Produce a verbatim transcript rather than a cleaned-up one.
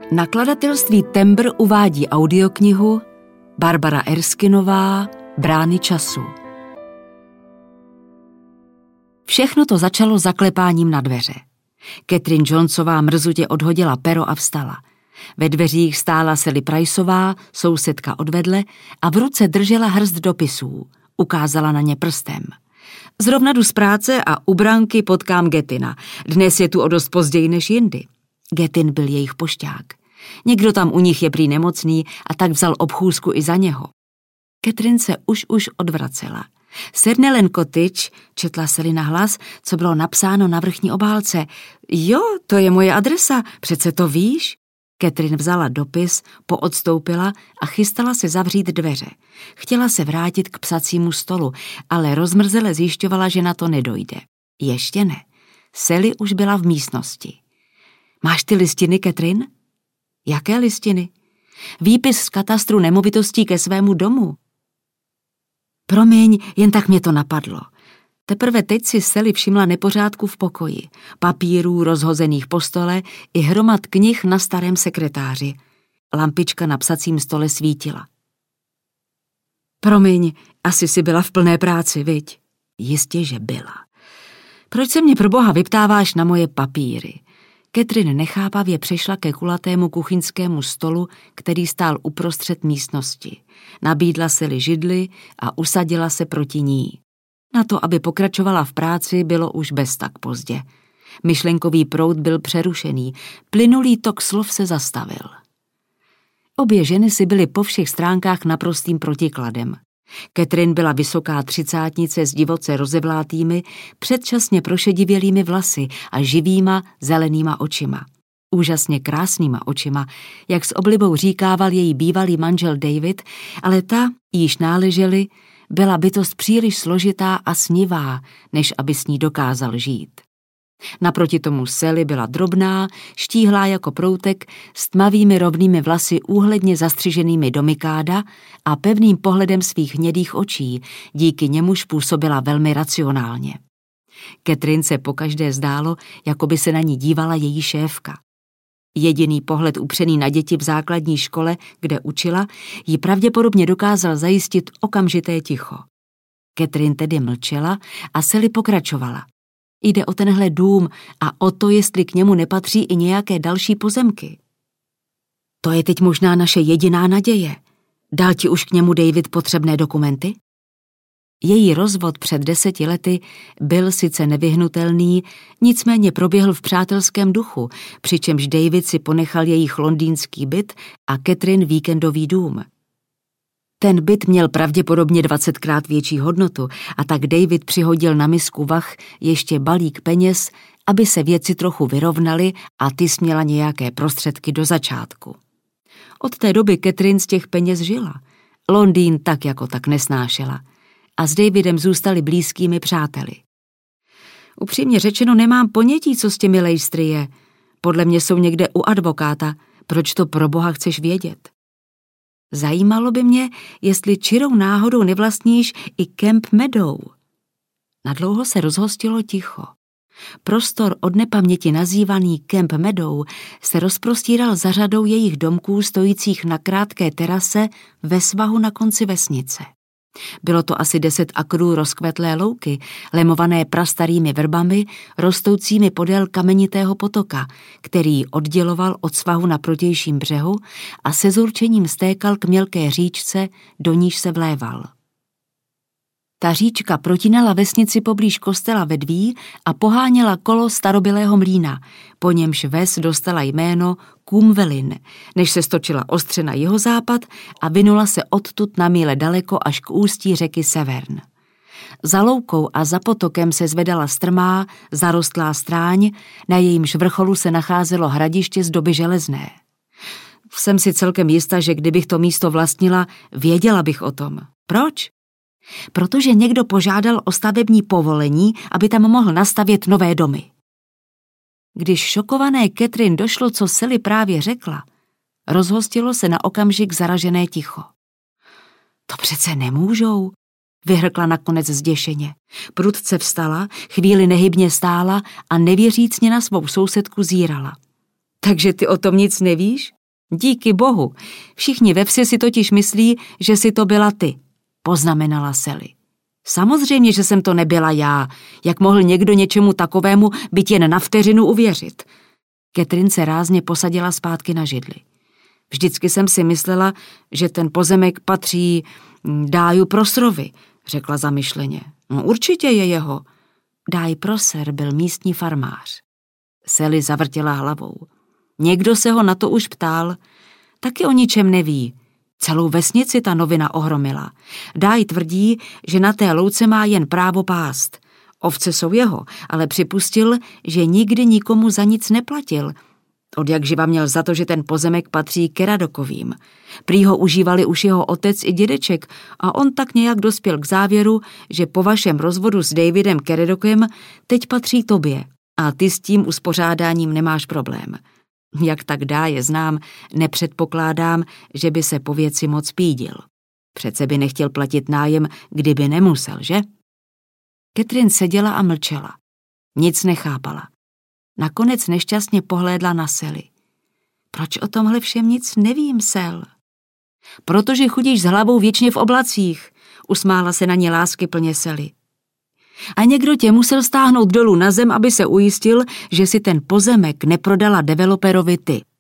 Nakladatelství Tembr uvádí audioknihu Barbara Erskinová Brány času. Všechno to začalo zaklepáním na dveře. Catherine Jonesová mrzutě odhodila pero a vstala. Ve dveřích stála Sally Priceová, sousedka odvedle, a v ruce držela hrst dopisů. Ukázala na ně prstem. Zrovna jdu z práce a u branky potkám Gettina. Dnes je tu o dost později než jindy. Gettin byl jejich pošťák. Někdo tam u nich je prý nemocný a tak vzal obchůzku i za něho. Catherine se už už odvracela. Sernelen Cottage, četla Sally nahlas, co bylo napsáno na vrchní obálce. Jo, to je moje adresa, přece to víš? Catherine vzala dopis, poodstoupila a chystala se zavřít dveře. Chtěla se vrátit k psacímu stolu, ale rozmrzele zjišťovala, že na to nedojde. Ještě ne. Sally už byla v místnosti. Máš ty listiny, Catherine? Jaké listiny? Výpis z katastru nemovitostí ke svému domu. Promiň, jen tak mě to napadlo. Teprve teď si Sally všimla nepořádku v pokoji, papírů rozhozených po stole i hromad knih na starém sekretáři. Lampička na psacím stole svítila. Promiň, asi si byla v plné práci, viď? Jistě, že byla. Proč se mě pro boha vyptáváš na moje papíry? Catherine nechápavě přešla ke kulatému kuchyňskému stolu, který stál uprostřed místnosti. Nabídla Sally židli a usadila se proti ní. Na to, aby pokračovala v práci, bylo už bez tak pozdě. Myšlenkový proud byl přerušený, plynulý tok slov se zastavil. Obě ženy si byly po všech stránkách naprostým protikladem. Catherine byla vysoká třicátnice s divoce rozevlátými, předčasně prošedivělými vlasy a živýma zelenýma očima. Úžasně krásnýma očima, jak s oblibou říkával její bývalý manžel David, ale ta, jíž náleželi, byla bytost příliš složitá a snivá, než aby s ní dokázal žít. Naproti tomu Sally byla drobná, štíhlá jako proutek, s tmavými rovnými vlasy úhledně zastřiženými do mikáda a pevným pohledem svých hnědých očí, díky němuž působila velmi racionálně. Catherine se pokaždé zdálo, jako by se na ní dívala její šéfka. Jediný pohled upřený na děti v základní škole, kde učila, jí pravděpodobně dokázal zajistit okamžité ticho. Catherine tedy mlčela a Sally pokračovala. Jde o tenhle dům a o to, jestli k němu nepatří i nějaké další pozemky. To je teď možná naše jediná naděje. Dal ti už k němu David potřebné dokumenty? Její rozvod před deseti lety byl sice nevyhnutelný, nicméně proběhl v přátelském duchu, přičemž David si ponechal jejich londýnský byt a Catherine víkendový dům. Ten byt měl pravděpodobně dvacetkrát větší hodnotu a tak David přihodil na misku vah ještě balík peněz, aby se věci trochu vyrovnaly a ty směla nějaké prostředky do začátku. Od té doby Catherine z těch peněz žila. Londýn tak jako tak nesnášela a s Davidem zůstali blízkými přáteli. Upřímně řečeno nemám ponětí, co s těmi lejstry je. Podle mě jsou někde u advokáta. Proč to pro boha chceš vědět? Zajímalo by mě, jestli čirou náhodou nevlastníš i Camp Meadow. Nadlouho se rozhostilo ticho. Prostor od nepaměti nazývaný Camp Meadow se rozprostíral za řadou jejich domků stojících na krátké terase ve svahu na konci vesnice. Bylo to asi deset akrů rozkvetlé louky, lemované prastarými vrbami, rostoucími podél kamenitého potoka, který odděloval od svahu na protějším břehu a se zurčením stékal k mělké říčce, do níž se vléval. Ta říčka protínala vesnici poblíž kostela Vedví a poháněla kolo starobylého mlýna, po němž ves dostala jméno Cumvelin, než se stočila ostře na jihozápad a vynula se odtud na míle daleko až k ústí řeky Severn. Za loukou a za potokem se zvedala strmá, zarostlá stráň, na jejímž vrcholu se nacházelo hradiště z doby železné. Jsem si celkem jistá, že kdybych to místo vlastnila, věděla bych o tom. Proč? Protože někdo požádal o stavební povolení, aby tam mohl nastavět nové domy. Když šokované Catherine došlo, co Sally právě řekla, rozhostilo se na okamžik zaražené ticho. To přece nemůžou, vyhrkla nakonec zděšeně. Prudce vstala, chvíli nehybně stála a nevěřícně na svou sousedku zírala. Takže ty o tom nic nevíš? Díky bohu, všichni ve vsi si totiž myslí, že si to byla ty, poznamenala Sally. Samozřejmě, že jsem to nebyla já, jak mohl někdo něčemu takovému byť jen na vteřinu uvěřit. Catherine se rázně posadila zpátky na židli. Vždycky jsem si myslela, že ten pozemek patří Dáju Prosserovi, řekla zamyšleně. No určitě je jeho. Dáj Prosser byl místní farmář. Sally zavrtěla hlavou. Někdo se ho na to už ptal, taky o ničem neví. Celou vesnici ta novina ohromila. Dáj tvrdí, že na té louce má jen právo pást. Ovce jsou jeho, ale připustil, že nikdy nikomu za nic neplatil. Odjakživa měl za to, že ten pozemek patří Keradokovým. Prý ho užívali už jeho otec i dědeček a on tak nějak dospěl k závěru, že po vašem rozvodu s Davidem Keradokem teď patří tobě a ty s tím uspořádáním nemáš problém. Jak tak dá je znám, nepředpokládám, že by se po věci moc pídil. Přece by nechtěl platit nájem, kdyby nemusel, že? Catherine seděla a mlčela. Nic nechápala. Nakonec nešťastně pohlédla na Sally. Proč o tomhle všem nic nevím, Sel? Protože chudíš s hlavou věčně v oblacích, usmála se na ně láskyplně Sally. A někdo tě musel stáhnout dolů na zem, aby se ujistil, že si ten pozemek neprodala developerovi ty.